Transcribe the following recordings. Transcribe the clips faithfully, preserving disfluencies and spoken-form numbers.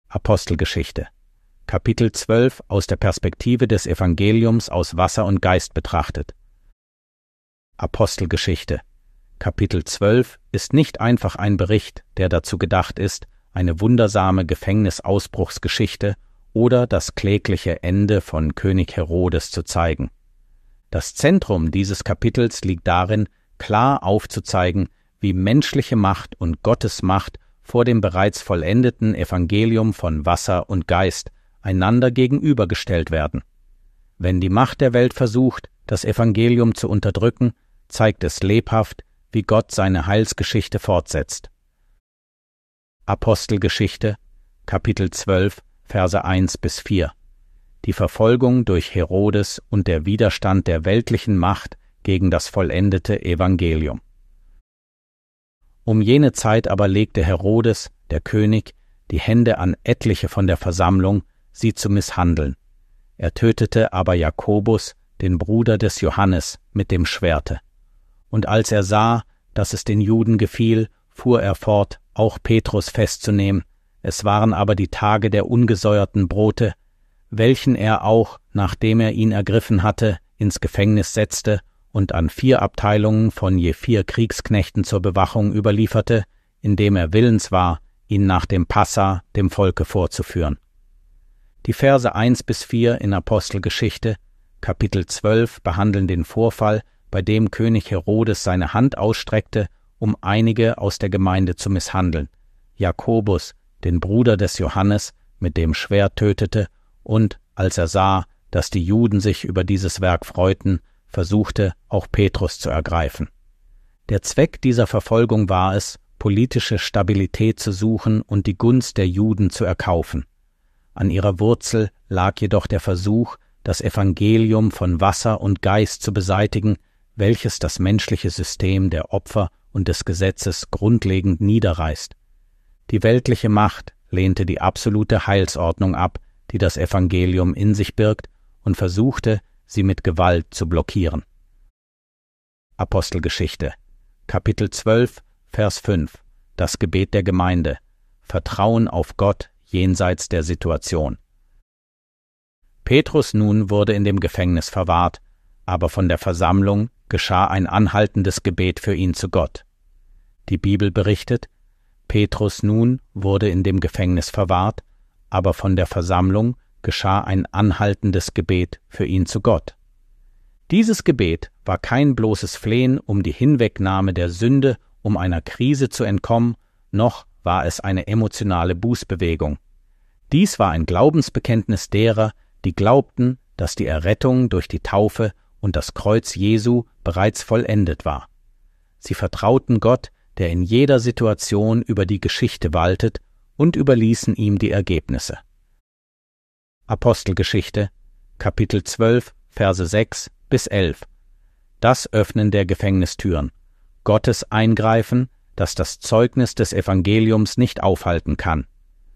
Apostelgeschichte, Kapitel zwölf aus der Perspektive des Evangeliums aus Wasser und Geist betrachtet. Apostelgeschichte, Kapitel zwölf ist nicht einfach ein Bericht, der dazu gedacht ist, eine wundersame Gefängnisausbruchsgeschichte oder das klägliche Ende von König Herodes zu zeigen. Das Zentrum dieses Kapitels liegt darin, klar aufzuzeigen, wie menschliche Macht und Gottes Macht vor dem bereits vollendeten Evangelium von Wasser und Geist einander gegenübergestellt werden. Wenn die Macht der Welt versucht, das Evangelium zu unterdrücken, zeigt es lebhaft, wie Gott seine Heilsgeschichte fortsetzt. Apostelgeschichte, Kapitel zwölf, Verse eins bis vier. Die Verfolgung durch Herodes und der Widerstand der weltlichen Macht gegen das vollendete Evangelium. Um jene Zeit aber legte Herodes, der König, die Hände an etliche von der Versammlung, sie zu misshandeln. Er tötete aber Jakobus, den Bruder des Johannes, mit dem Schwerte. Und als er sah, dass es den Juden gefiel, fuhr er fort, auch Petrus festzunehmen. Es waren aber die Tage der ungesäuerten Brote, welchen er auch, nachdem er ihn ergriffen hatte, ins Gefängnis setzte und an vier Abteilungen von je vier Kriegsknechten zur Bewachung überlieferte, indem er willens war, ihn nach dem Passa dem Volke vorzuführen. Die Verse eins bis vier in Apostelgeschichte, Kapitel zwölf, behandeln den Vorfall, bei dem König Herodes seine Hand ausstreckte, um einige aus der Gemeinde zu misshandeln, Jakobus, den Bruder des Johannes, mit dem Schwert tötete und, als er sah, dass die Juden sich über dieses Werk freuten, versuchte, auch Petrus zu ergreifen. Der Zweck dieser Verfolgung war es, politische Stabilität zu suchen und die Gunst der Juden zu erkaufen. An ihrer Wurzel lag jedoch der Versuch, das Evangelium von Wasser und Geist zu beseitigen, welches das menschliche System der Opfer und des Gesetzes grundlegend niederreißt. Die weltliche Macht lehnte die absolute Heilsordnung ab, die das Evangelium in sich birgt, und versuchte, sie mit Gewalt zu blockieren. Apostelgeschichte, Kapitel zwölf, Vers fünf. Das Gebet der Gemeinde. Vertrauen auf Gott jenseits der Situation. Petrus nun wurde in dem Gefängnis verwahrt, aber von der Versammlung geschah ein anhaltendes Gebet für ihn zu Gott. Die Bibel berichtet, Petrus nun wurde in dem Gefängnis verwahrt, aber von der Versammlung geschah ein anhaltendes Gebet für ihn zu Gott. Dieses Gebet war kein bloßes Flehen um die Hinwegnahme der Sünde, um einer Krise zu entkommen, noch war es eine emotionale Bußbewegung. Dies war ein Glaubensbekenntnis derer, die glaubten, dass die Errettung durch die Taufe und das Kreuz Jesu bereits vollendet war. Sie vertrauten Gott, der in jeder Situation über die Geschichte waltet, und überließen ihm die Ergebnisse. Apostelgeschichte, Kapitel zwölf, Verse sechs bis elf. Das Öffnen der Gefängnistüren. Gottes Eingreifen, das das Zeugnis des Evangeliums nicht aufhalten kann.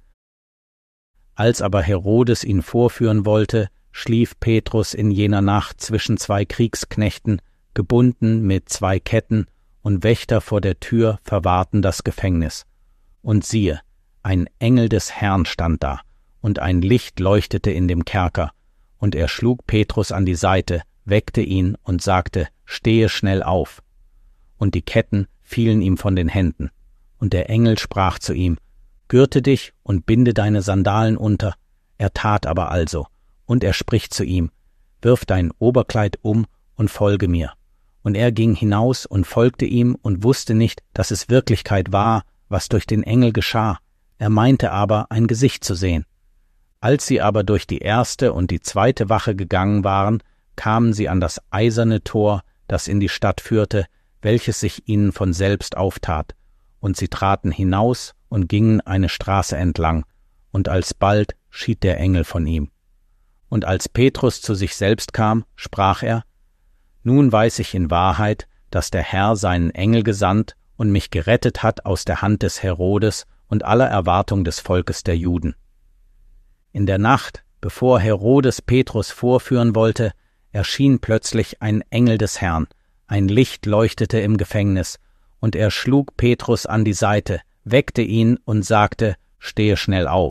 Als aber Herodes ihn vorführen wollte, schlief Petrus in jener Nacht zwischen zwei Kriegsknechten, gebunden mit zwei Ketten, und Wächter vor der Tür verwahrten das Gefängnis. Und siehe, ein Engel des Herrn stand da, und ein Licht leuchtete in dem Kerker, und er schlug Petrus an die Seite, weckte ihn und sagte, stehe schnell auf. Und die Ketten fielen ihm von den Händen. Und der Engel sprach zu ihm, gürte dich und binde deine Sandalen unter. Er tat aber also, und er spricht zu ihm, wirf dein Oberkleid um und folge mir. Und er ging hinaus und folgte ihm und wusste nicht, dass es Wirklichkeit war, was durch den Engel geschah. Er meinte aber, ein Gesicht zu sehen. Als sie aber durch die erste und die zweite Wache gegangen waren, kamen sie an das eiserne Tor, das in die Stadt führte, welches sich ihnen von selbst auftat, und sie traten hinaus und gingen eine Straße entlang, und alsbald schied der Engel von ihm. Und als Petrus zu sich selbst kam, sprach er, nun weiß ich in Wahrheit, dass der Herr seinen Engel gesandt und mich gerettet hat aus der Hand des Herodes und aller Erwartung des Volkes der Juden. In der Nacht, bevor Herodes Petrus vorführen wollte, erschien plötzlich ein Engel des Herrn, ein Licht leuchtete im Gefängnis, und er schlug Petrus an die Seite, weckte ihn und sagte, stehe schnell auf.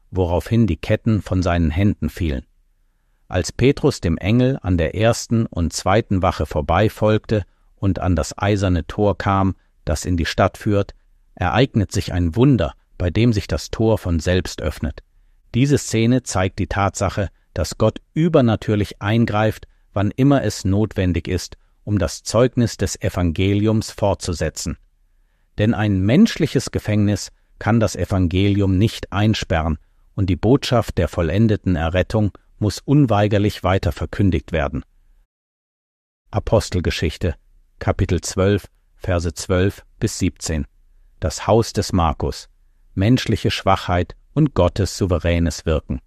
woraufhin die Ketten von seinen Händen fielen. Als Petrus dem Engel an der ersten und zweiten Wache vorbeifolgte und an das eiserne Tor kam, das in die Stadt führt, ereignet sich ein Wunder, bei dem sich das Tor von selbst öffnet. Diese Szene zeigt die Tatsache, dass Gott übernatürlich eingreift, wann immer es notwendig ist, um das Zeugnis des Evangeliums fortzusetzen. Denn ein menschliches Gefängnis kann das Evangelium nicht einsperren, und die Botschaft der vollendeten Errettung muss unweigerlich weiter verkündigt werden. Apostelgeschichte, Kapitel zwölf, Verse zwölf bis siebzehn. Das Haus des Markus. Menschliche Schwachheit und Gottes souveränes Wirken.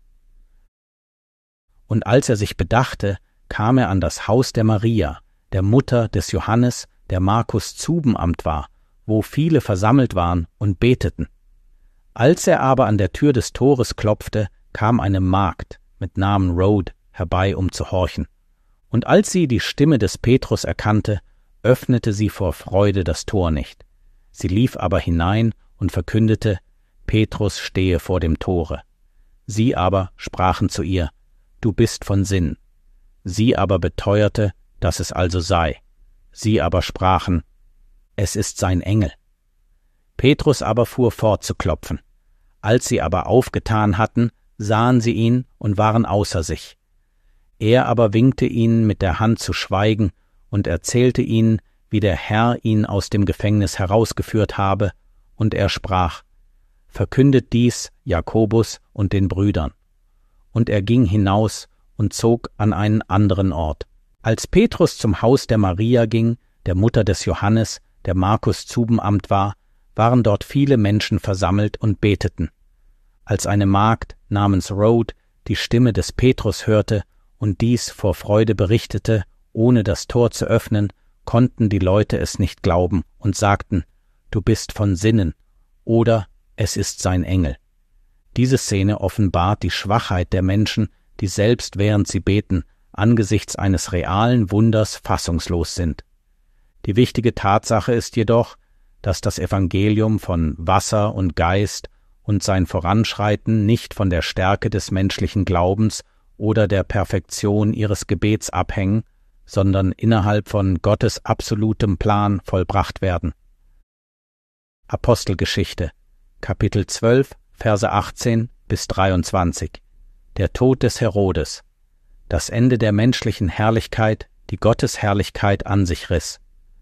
Und als er sich bedachte, kam er an das Haus der Maria, der Mutter des Johannes, der Markus Zubenamt war, wo viele versammelt waren und beteten. Als er aber an der Tür des Tores klopfte, kam eine Magd mit Namen Rhode herbei, um zu horchen. Und als sie die Stimme des Petrus erkannte, öffnete sie vor Freude das Tor nicht. Sie lief aber hinein und verkündete, Petrus stehe vor dem Tore. Sie aber sprachen zu ihr, du bist von Sinn. Sie aber beteuerte, dass es also sei. Sie aber sprachen, es ist sein Engel. Petrus aber fuhr fort zu klopfen. Als sie aber aufgetan hatten, sahen sie ihn und waren außer sich. Er aber winkte ihnen mit der Hand zu schweigen und erzählte ihnen, wie der Herr ihn aus dem Gefängnis herausgeführt habe, und er sprach, verkündet dies Jakobus und den Brüdern. Und er ging hinaus und zog an einen anderen Ort. Als Petrus zum Haus der Maria ging, der Mutter des Johannes, der Markus Zubenamt war, waren dort viele Menschen versammelt und beteten. Als eine Magd namens Rhode die Stimme des Petrus hörte und dies vor Freude berichtete, ohne das Tor zu öffnen, konnten die Leute es nicht glauben und sagten, du bist von Sinnen, oder es ist sein Engel. Diese Szene offenbart die Schwachheit der Menschen, die selbst während sie beten, angesichts eines realen Wunders fassungslos sind. Die wichtige Tatsache ist jedoch, dass das Evangelium von Wasser und Geist und sein Voranschreiten nicht von der Stärke des menschlichen Glaubens oder der Perfektion ihres Gebets abhängen, sondern innerhalb von Gottes absolutem Plan vollbracht werden. Apostelgeschichte, Kapitel zwölf, Verse achtzehn bis dreiundzwanzig. Der Tod des Herodes. Das Ende der menschlichen Herrlichkeit, die Gottes Herrlichkeit an sich riss.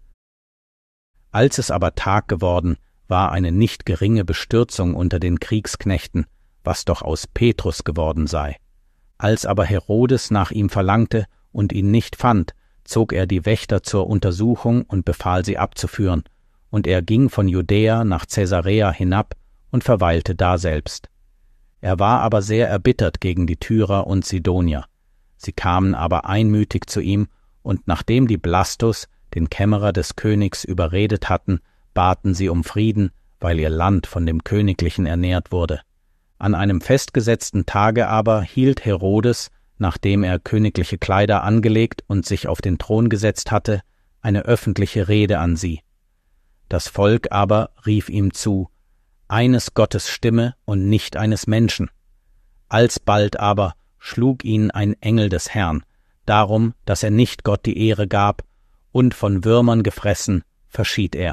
Als es aber Tag geworden, war eine nicht geringe Bestürzung unter den Kriegsknechten, was doch aus Petrus geworden sei. Als aber Herodes nach ihm verlangte und ihn nicht fand, zog er die Wächter zur Untersuchung und befahl sie abzuführen, und er ging von Judäa nach Caesarea hinab und verweilte daselbst. Er war aber sehr erbittert gegen die Tyrer und Sidonier. Sie kamen aber einmütig zu ihm, und nachdem die Blastus, den Kämmerer des Königs, überredet hatten, baten sie um Frieden, weil ihr Land von dem Königlichen ernährt wurde. An einem festgesetzten Tage aber hielt Herodes, nachdem er königliche Kleider angelegt und sich auf den Thron gesetzt hatte, eine öffentliche Rede an sie. Das Volk aber rief ihm zu, eines Gottes Stimme und nicht eines Menschen. Alsbald aber schlug ihn ein Engel des Herrn, darum, dass er nicht Gott die Ehre gab, und von Würmern gefressen verschied er.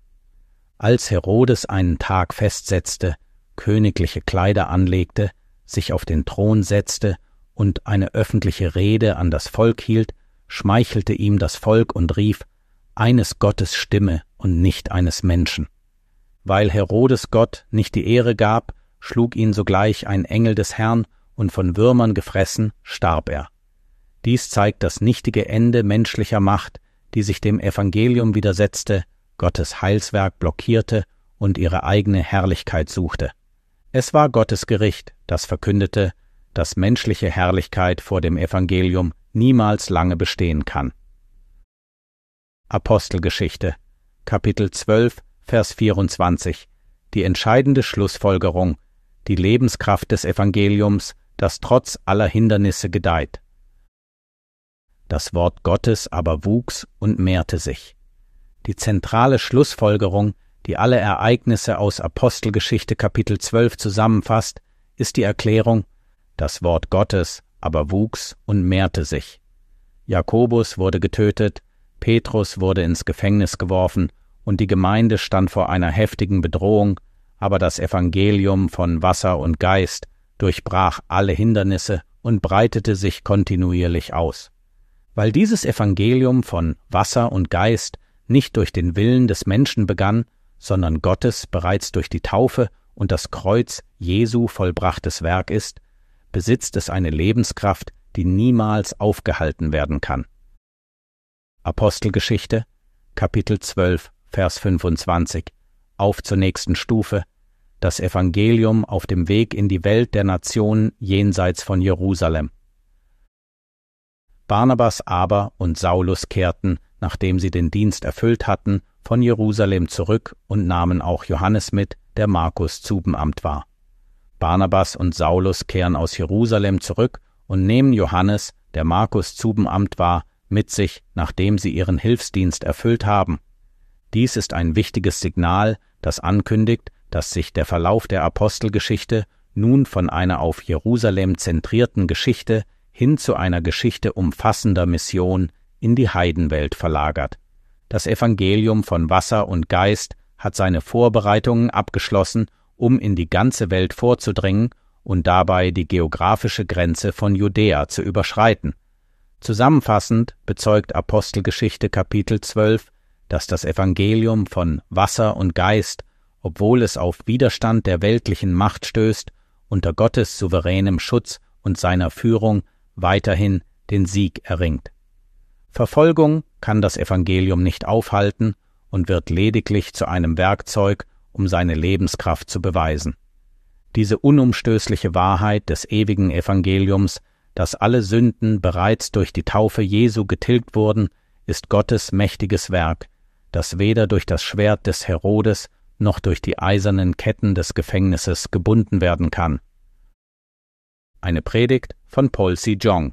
Als Herodes einen Tag festsetzte, königliche Kleider anlegte, sich auf den Thron setzte und eine öffentliche Rede an das Volk hielt, schmeichelte ihm das Volk und rief, eines Gottes Stimme und nicht eines Menschen. Weil Herodes Gott nicht die Ehre gab, schlug ihn sogleich ein Engel des Herrn, und von Würmern gefressen starb er. Dies zeigt das nichtige Ende menschlicher Macht, die sich dem Evangelium widersetzte, Gottes Heilswerk blockierte und ihre eigene Herrlichkeit suchte. Es war Gottes Gericht, das verkündete, dass menschliche Herrlichkeit vor dem Evangelium niemals lange bestehen kann. Apostelgeschichte, Kapitel zwölf, Vers vierundzwanzig. Die entscheidende Schlussfolgerung, die Lebenskraft des Evangeliums, das trotz aller Hindernisse gedeiht. Das Wort Gottes aber wuchs und mehrte sich. Die zentrale Schlussfolgerung, die alle Ereignisse aus Apostelgeschichte Kapitel zwölf zusammenfasst, ist die Erklärung: Das Wort Gottes aber wuchs und mehrte sich. Jakobus wurde getötet, Petrus wurde ins Gefängnis geworfen und die Gemeinde stand vor einer heftigen Bedrohung, aber das Evangelium von Wasser und Geist durchbrach alle Hindernisse und breitete sich kontinuierlich aus. Weil dieses Evangelium von Wasser und Geist nicht durch den Willen des Menschen begann, sondern Gottes bereits durch die Taufe und das Kreuz Jesu vollbrachtes Werk ist, besitzt es eine Lebenskraft, die niemals aufgehalten werden kann. Apostelgeschichte, Kapitel zwölf, Vers fünfundzwanzig. Auf zur nächsten Stufe. Das Evangelium auf dem Weg in die Welt der Nationen jenseits von Jerusalem. Barnabas aber und Saulus kehrten, nachdem sie den Dienst erfüllt hatten, von Jerusalem zurück und nahmen auch Johannes mit, der Markus Zubenamt war. Barnabas und Saulus kehren aus Jerusalem zurück und nehmen Johannes, der Markus Zubenamt war, mit sich, nachdem sie ihren Hilfsdienst erfüllt haben. Dies ist ein wichtiges Signal, das ankündigt, dass sich der Verlauf der Apostelgeschichte nun von einer auf Jerusalem zentrierten Geschichte hin zu einer Geschichte umfassender Mission in die Heidenwelt verlagert. Das Evangelium von Wasser und Geist hat seine Vorbereitungen abgeschlossen, um in die ganze Welt vorzudringen und dabei die geografische Grenze von Judäa zu überschreiten. Zusammenfassend bezeugt Apostelgeschichte Kapitel zwölf, dass das Evangelium von Wasser und Geist, obwohl es auf Widerstand der weltlichen Macht stößt, unter Gottes souveränem Schutz und seiner Führung weiterhin den Sieg erringt. Verfolgung kann das Evangelium nicht aufhalten und wird lediglich zu einem Werkzeug, um seine Lebenskraft zu beweisen. Diese unumstößliche Wahrheit des ewigen Evangeliums, dass alle Sünden bereits durch die Taufe Jesu getilgt wurden, ist Gottes mächtiges Werk, das weder durch das Schwert des Herodes noch durch die eisernen Ketten des Gefängnisses gebunden werden kann. Eine Predigt von Paul C. Jong.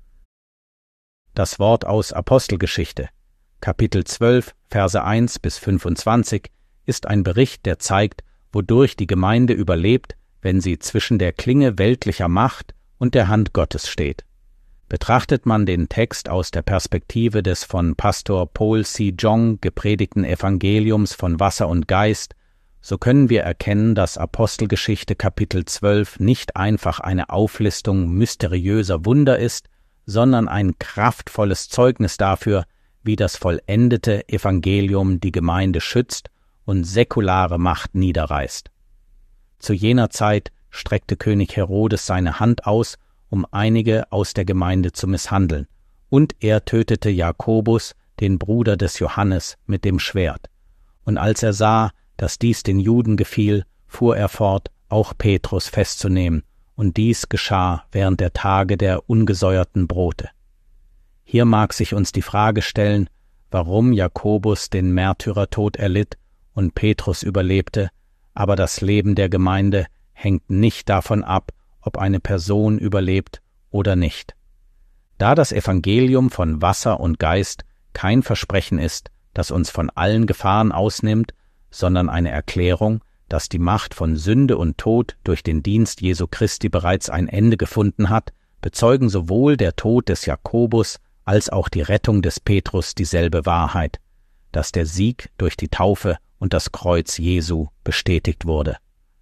Das Wort aus Apostelgeschichte, Kapitel zwölf, Verse eins bis fünfundzwanzig, ist ein Bericht, der zeigt, wodurch die Gemeinde überlebt, wenn sie zwischen der Klinge weltlicher Macht und der Hand Gottes steht. Betrachtet man den Text aus der Perspektive des von Pastor Paul C. Jong gepredigten Evangeliums von Wasser und Geist, so können wir erkennen, dass Apostelgeschichte Kapitel zwölf nicht einfach eine Auflistung mysteriöser Wunder ist, sondern ein kraftvolles Zeugnis dafür, wie das vollendete Evangelium die Gemeinde schützt und säkulare Macht niederreißt. Zu jener Zeit streckte König Herodes seine Hand aus, um einige aus der Gemeinde zu misshandeln, und er tötete Jakobus, den Bruder des Johannes, mit dem Schwert. Und als er sah, dass dies den Juden gefiel, fuhr er fort, auch Petrus festzunehmen, und dies geschah während der Tage der ungesäuerten Brote. Hier mag sich uns die Frage stellen, warum Jakobus den Märtyrertod erlitt und Petrus überlebte, aber das Leben der Gemeinde hängt nicht davon ab, ob eine Person überlebt oder nicht. Da das Evangelium von Wasser und Geist kein Versprechen ist, das uns von allen Gefahren ausnimmt, sondern eine Erklärung, dass die Macht von Sünde und Tod durch den Dienst Jesu Christi bereits ein Ende gefunden hat, bezeugen sowohl der Tod des Jakobus als auch die Rettung des Petrus dieselbe Wahrheit, dass der Sieg durch die Taufe und das Kreuz Jesu bestätigt wurde.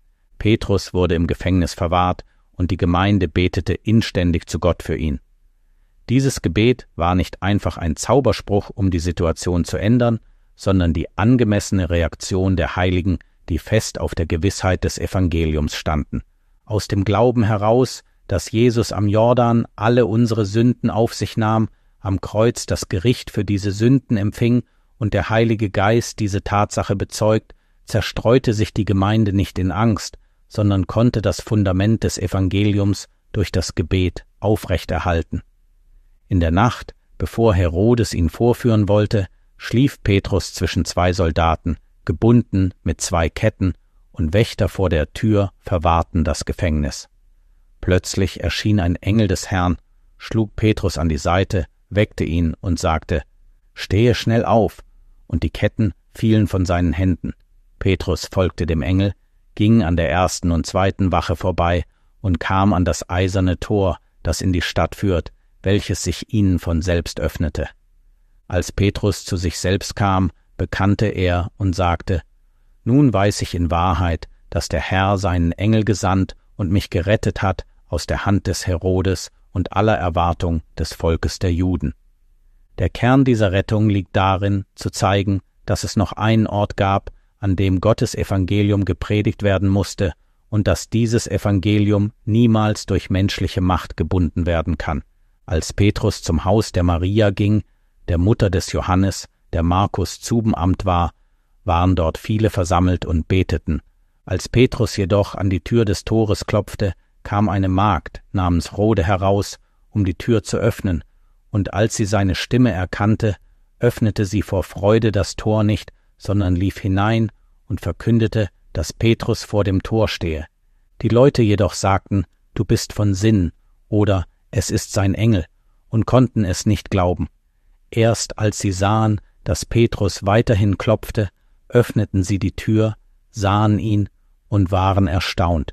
Petrus wurde im Gefängnis verwahrt und die Gemeinde betete inständig zu Gott für ihn. Dieses Gebet war nicht einfach ein Zauberspruch, um die Situation zu ändern, sondern die angemessene Reaktion der Heiligen, die fest auf der Gewissheit des Evangeliums standen. Aus dem Glauben heraus, dass Jesus am Jordan alle unsere Sünden auf sich nahm, am Kreuz das Gericht für diese Sünden empfing und der Heilige Geist diese Tatsache bezeugt, zerstreute sich die Gemeinde nicht in Angst, sondern konnte das Fundament des Evangeliums durch das Gebet aufrechterhalten. In der Nacht, bevor Herodes ihn vorführen wollte, schlief Petrus zwischen zwei Soldaten, gebunden mit zwei Ketten, und Wächter vor der Tür verwahrten das Gefängnis. Plötzlich erschien ein Engel des Herrn, schlug Petrus an die Seite, weckte ihn und sagte: »Stehe schnell auf«, und die Ketten fielen von seinen Händen. Petrus folgte dem Engel, ging an der ersten und zweiten Wache vorbei und kam an das eiserne Tor, das in die Stadt führt, welches sich ihnen von selbst öffnete. Als Petrus zu sich selbst kam, bekannte er und sagte: »Nun weiß ich in Wahrheit, dass der Herr seinen Engel gesandt und mich gerettet hat aus der Hand des Herodes und aller Erwartung des Volkes der Juden.« Der Kern dieser Rettung liegt darin, zu zeigen, dass es noch einen Ort gab, an dem Gottes Evangelium gepredigt werden musste und dass dieses Evangelium niemals durch menschliche Macht gebunden werden kann. Als Petrus zum Haus der Maria ging, der Mutter des Johannes, der Markus Zubenamt war, waren dort viele versammelt und beteten. Als Petrus jedoch an die Tür des Tores klopfte, kam eine Magd namens Rhode heraus, um die Tür zu öffnen, und als sie seine Stimme erkannte, öffnete sie vor Freude das Tor nicht, sondern lief hinein und verkündete, dass Petrus vor dem Tor stehe. Die Leute jedoch sagten: »Du bist von Sinnen« oder »Es ist sein Engel«, und konnten es nicht glauben. Erst als sie sahen, dass Petrus weiterhin klopfte, öffneten sie die Tür, sahen ihn und waren erstaunt.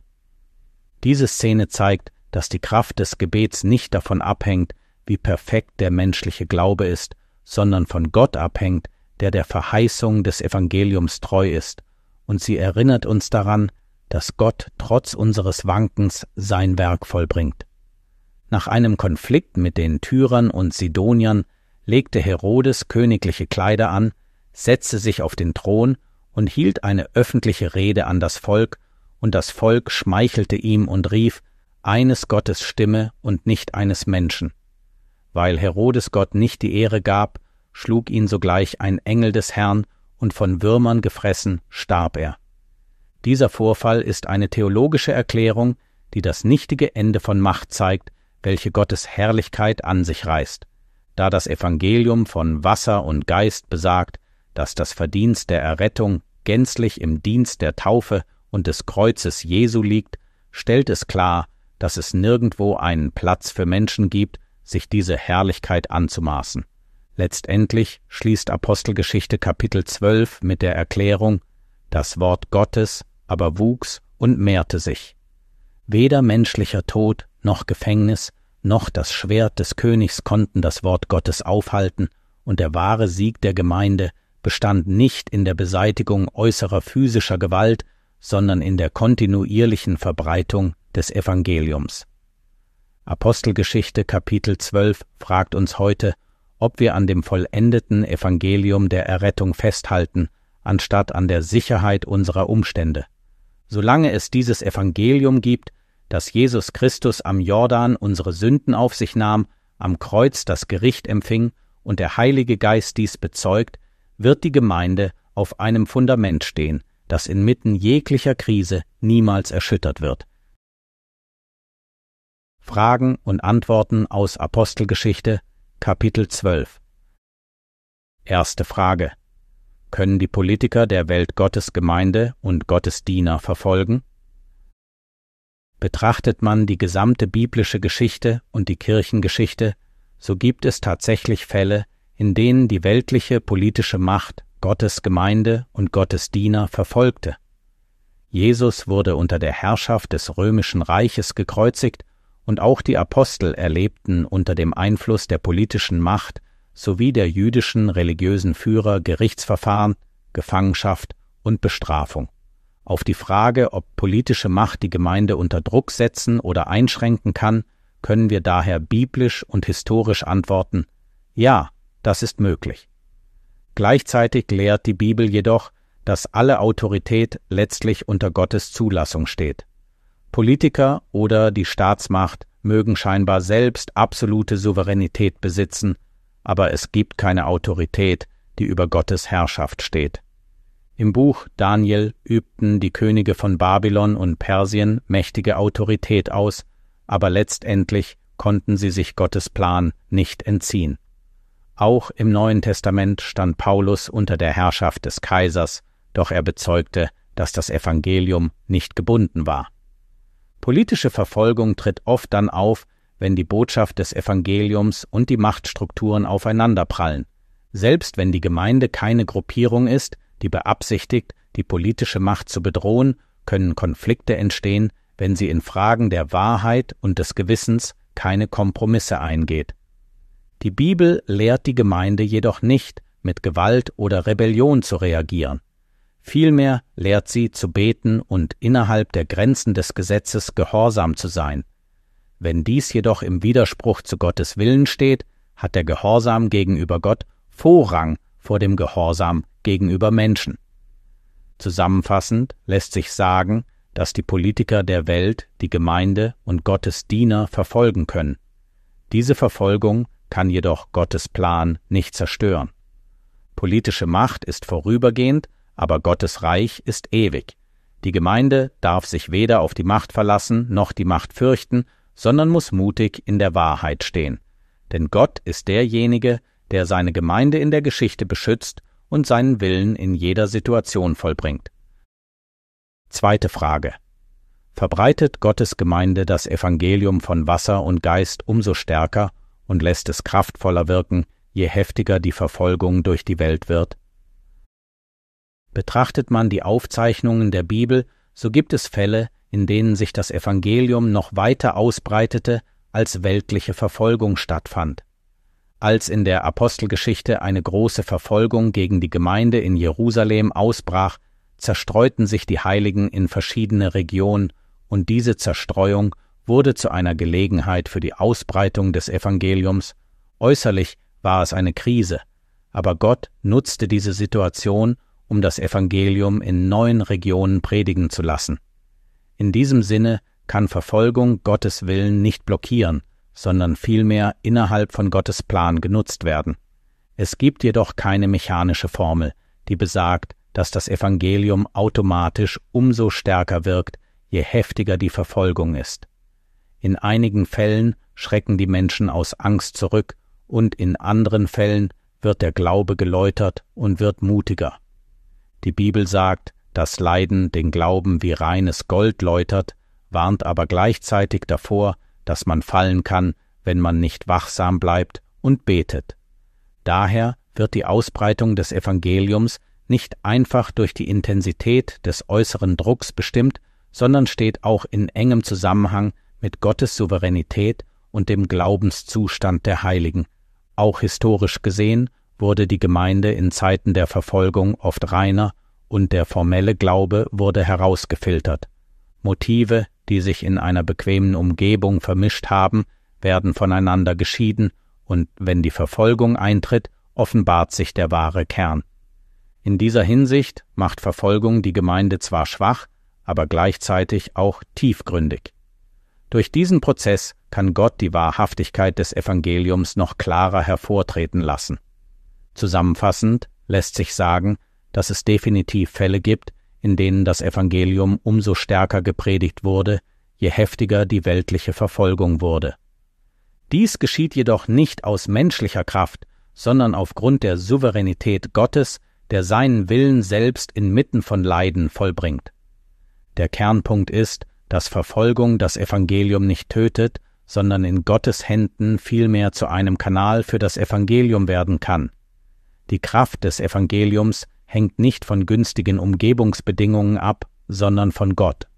Diese Szene zeigt, dass die Kraft des Gebets nicht davon abhängt, wie perfekt der menschliche Glaube ist, sondern von Gott abhängt, der der Verheißung des Evangeliums treu ist, und sie erinnert uns daran, dass Gott trotz unseres Wankens sein Werk vollbringt. Nach einem Konflikt mit den Tyrern und Sidoniern legte Herodes königliche Kleider an, setzte sich auf den Thron und hielt eine öffentliche Rede an das Volk, und das Volk schmeichelte ihm und rief: »Eines Gottes Stimme und nicht eines Menschen.« Weil Herodes Gott nicht die Ehre gab, schlug ihn sogleich ein Engel des Herrn, und von Würmern gefressen starb er. Dieser Vorfall ist eine theologische Erklärung, die das nichtige Ende von Macht zeigt, welche Gottes Herrlichkeit an sich reißt. Da das Evangelium von Wasser und Geist besagt, dass das Verdienst der Errettung gänzlich im Dienst der Taufe und des Kreuzes Jesu liegt, stellt es klar, dass es nirgendwo einen Platz für Menschen gibt, sich diese Herrlichkeit anzumaßen. Letztendlich schließt Apostelgeschichte Kapitel zwölf mit der Erklärung: Das Wort Gottes aber wuchs und mehrte sich. Weder menschlicher Tod noch Gefängnis noch das Schwert des Königs konnten das Wort Gottes aufhalten, und der wahre Sieg der Gemeinde bestand nicht in der Beseitigung äußerer physischer Gewalt, sondern in der kontinuierlichen Verbreitung des Evangeliums. Apostelgeschichte Kapitel zwölf fragt uns heute, ob wir an dem vollendeten Evangelium der Errettung festhalten, anstatt an der Sicherheit unserer Umstände. Solange es dieses Evangelium gibt, dass Jesus Christus am Jordan unsere Sünden auf sich nahm, am Kreuz das Gericht empfing und der Heilige Geist dies bezeugt, wird die Gemeinde auf einem Fundament stehen, das inmitten jeglicher Krise niemals erschüttert wird. Fragen und Antworten aus Apostelgeschichte Kapitel zwölf. Erste Frage: Können die Politiker der Welt Gottes Gemeinde und Gottes Diener verfolgen? Betrachtet man die gesamte biblische Geschichte und die Kirchengeschichte, so gibt es tatsächlich Fälle, in denen die weltliche politische Macht Gottes Gemeinde und Gottes Diener verfolgte. Jesus wurde unter der Herrschaft des römischen Reiches gekreuzigt, und auch die Apostel erlebten unter dem Einfluss der politischen Macht sowie der jüdischen religiösen Führer Gerichtsverfahren, Gefangenschaft und Bestrafung. Auf die Frage, ob politische Macht die Gemeinde unter Druck setzen oder einschränken kann, können wir daher biblisch und historisch antworten: Ja, das ist möglich. Gleichzeitig lehrt die Bibel jedoch, dass alle Autorität letztlich unter Gottes Zulassung steht. Politiker oder die Staatsmacht mögen scheinbar selbst absolute Souveränität besitzen, aber es gibt keine Autorität, die über Gottes Herrschaft steht. Im Buch Daniel übten die Könige von Babylon und Persien mächtige Autorität aus, aber letztendlich konnten sie sich Gottes Plan nicht entziehen. Auch im Neuen Testament stand Paulus unter der Herrschaft des Kaisers, doch er bezeugte, dass das Evangelium nicht gebunden war. Politische Verfolgung tritt oft dann auf, wenn die Botschaft des Evangeliums und die Machtstrukturen aufeinanderprallen. Selbst wenn die Gemeinde keine Gruppierung ist, die beabsichtigt, die politische Macht zu bedrohen, können Konflikte entstehen, wenn sie in Fragen der Wahrheit und des Gewissens keine Kompromisse eingeht. Die Bibel lehrt die Gemeinde jedoch nicht, mit Gewalt oder Rebellion zu reagieren. Vielmehr lehrt sie zu beten und innerhalb der Grenzen des Gesetzes gehorsam zu sein. Wenn dies jedoch im Widerspruch zu Gottes Willen steht, hat der Gehorsam gegenüber Gott Vorrang vor dem Gehorsam gegenüber Menschen. Zusammenfassend lässt sich sagen, dass die Politiker der Welt die Gemeinde und Gottes Diener verfolgen können. Diese Verfolgung kann jedoch Gottes Plan nicht zerstören. Politische Macht ist vorübergehend, aber Gottes Reich ist ewig. Die Gemeinde darf sich weder auf die Macht verlassen noch die Macht fürchten, sondern muss mutig in der Wahrheit stehen. Denn Gott ist derjenige, der seine Gemeinde in der Geschichte beschützt und seinen Willen in jeder Situation vollbringt. Zweite Frage. Verbreitet Gottes Gemeinde das Evangelium von Wasser und Geist umso stärker und lässt es kraftvoller wirken, je heftiger die Verfolgung durch die Welt wird? Betrachtet man die Aufzeichnungen der Bibel, so gibt es Fälle, in denen sich das Evangelium noch weiter ausbreitete, als weltliche Verfolgung stattfand. Als in der Apostelgeschichte eine große Verfolgung gegen die Gemeinde in Jerusalem ausbrach, zerstreuten sich die Heiligen in verschiedene Regionen, und diese Zerstreuung wurde zu einer Gelegenheit für die Ausbreitung des Evangeliums. Äußerlich war es eine Krise, aber Gott nutzte diese Situation, um das Evangelium in neuen Regionen predigen zu lassen. In diesem Sinne kann Verfolgung Gottes Willen nicht blockieren, sondern vielmehr innerhalb von Gottes Plan genutzt werden. Es gibt jedoch keine mechanische Formel, die besagt, dass das Evangelium automatisch umso stärker wirkt, je heftiger die Verfolgung ist. In einigen Fällen schrecken die Menschen aus Angst zurück und in anderen Fällen wird der Glaube geläutert und wird mutiger. Die Bibel sagt, dass Leiden den Glauben wie reines Gold läutert, warnt aber gleichzeitig davor, dass man fallen kann, wenn man nicht wachsam bleibt und betet. Daher wird die Ausbreitung des Evangeliums nicht einfach durch die Intensität des äußeren Drucks bestimmt, sondern steht auch in engem Zusammenhang mit Gottes Souveränität und dem Glaubenszustand der Heiligen. Auch historisch gesehen wurde die Gemeinde in Zeiten der Verfolgung oft reiner und der formelle Glaube wurde herausgefiltert. Motive, die sich in einer bequemen Umgebung vermischt haben, werden voneinander geschieden und wenn die Verfolgung eintritt, offenbart sich der wahre Kern. In dieser Hinsicht macht Verfolgung die Gemeinde zwar schwach, aber gleichzeitig auch tiefgründig. Durch diesen Prozess kann Gott die Wahrhaftigkeit des Evangeliums noch klarer hervortreten lassen. Zusammenfassend lässt sich sagen, dass es definitiv Fälle gibt, in denen das Evangelium umso stärker gepredigt wurde, je heftiger die weltliche Verfolgung wurde. Dies geschieht jedoch nicht aus menschlicher Kraft, sondern aufgrund der Souveränität Gottes, der seinen Willen selbst inmitten von Leiden vollbringt. Der Kernpunkt ist, dass Verfolgung das Evangelium nicht tötet, sondern in Gottes Händen vielmehr zu einem Kanal für das Evangelium werden kann. Die Kraft des Evangeliums hängt nicht von günstigen Umgebungsbedingungen ab, sondern von Gott.